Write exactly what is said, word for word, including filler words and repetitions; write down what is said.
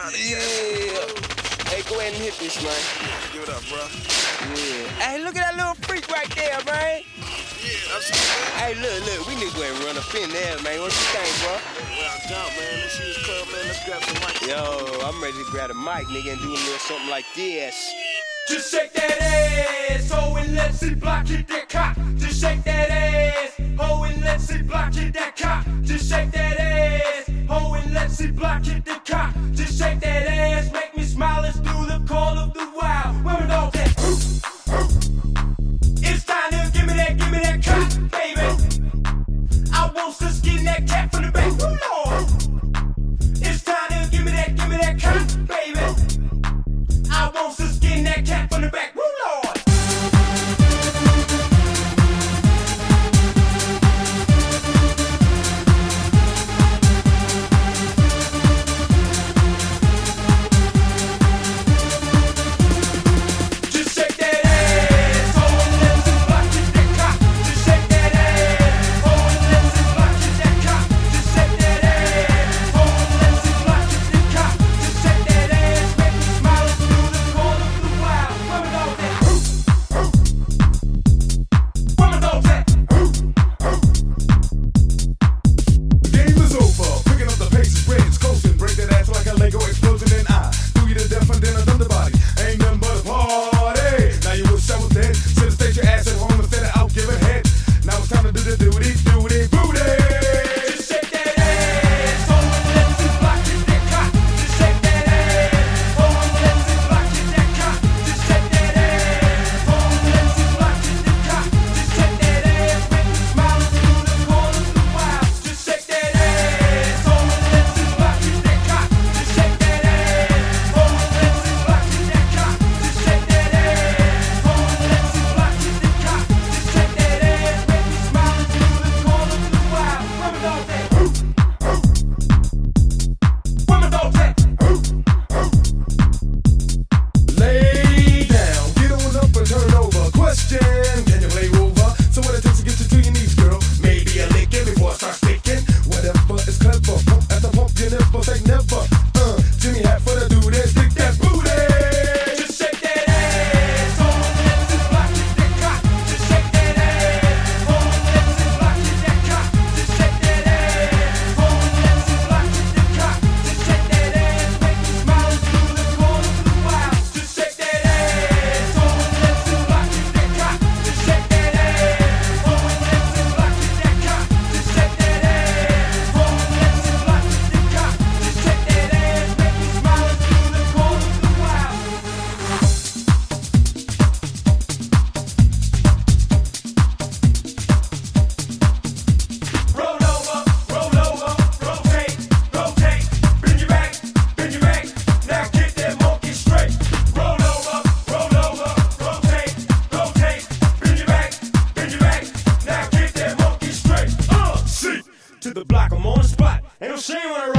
Yeah. Hey, go ahead and hit this, man. Give it up, bro. Yeah. Hey, look at that little freak right there, man. Yeah, that's it, man. Hey, look, look, we need to go ahead and run up in there, man. What you think, bro? Well, I'm down, man. Let's see this club, man. Let's grab some mic. Yo, I'm ready to grab a mic, nigga, and do a little something like this. Just shake that ass, ho, and let's see block it, that cock. Just shake that ass, ho, and let's see block it, that cock. Just shake that ass, ho, and let's see block it, that cock. Just shake that ass, make me smile, let's do the call of the wild. Women all that. It's time to give me that, give me that cock, baby. I want to skin that cat from the back, oh Lord. It's time to give me that, give me that cock, baby. I want to skin that cat from the back, woo Lord. Just shake that ass, ho, and let's see block it, that cock. Just shake that ass, ho, and let's see block it, that cock. Just shake that ass, ho, and let's see block it, that cock. Just shake that ass, make me smile and do the call of the wild. Women all that. Women all that. Game is over. Picking up the pace, spreads, coasting. Break that ass like a Lego explosion, and I do you to death and then a thunder body. Ain't nothing but a party. Now you wish I was dead. Should have stayed your ass at home instead of out giving head. Now it's time to do the duty, duty, booty. Just shake that ass, ho, and let's see block it, that cock. Just shake that ass, ho, and let's see block it, that cock. Just shake that ass, ho, and let's see block it, that cock. Just shake that ass, make me smile and do the call of the wild. Just shake that ass, ho, and let's see block it, that cock. Just shake that ass, ho, and let's see block it, that cock. Just shake that ass, ho, and let's see block it, that cock. Just shake that ass, make me smile and do the call of the wild. Women all that. Women all that. Lay down, get on up and turn over. Question, can you play over? So what it takes to get you to your knees, girl? Maybe a lick it before I start sticking. Whatever is clever, pump at the pump, you never say never. Uh, Jimmy hat for the dude, and stick that booty. Just shake that ass, ho, and let's see block it, that cock. Just shake that ass, ho, and let's see block it, that cock. Just shake that ass, ho, and let's see block it, that cock. Just shake that ass, make me smile and do the call of the wild. Just shake that ass, ho, and let's see block it, that cock. Just shake that ass, ho, and let's see block it, that cock. Just shake that ass, ho, and let's see block it, that cock. Just shake that ass, make me smile and do the call of the wild. Roll over, roll over, rotate, rotate, bend your back, bend your back, now get that monkey straight. Roll over, roll over, rotate, rotate, bend your back, bend your back, now get that monkey straight. Uh, see, to the block, I'm on the spot. Ain't no shame when I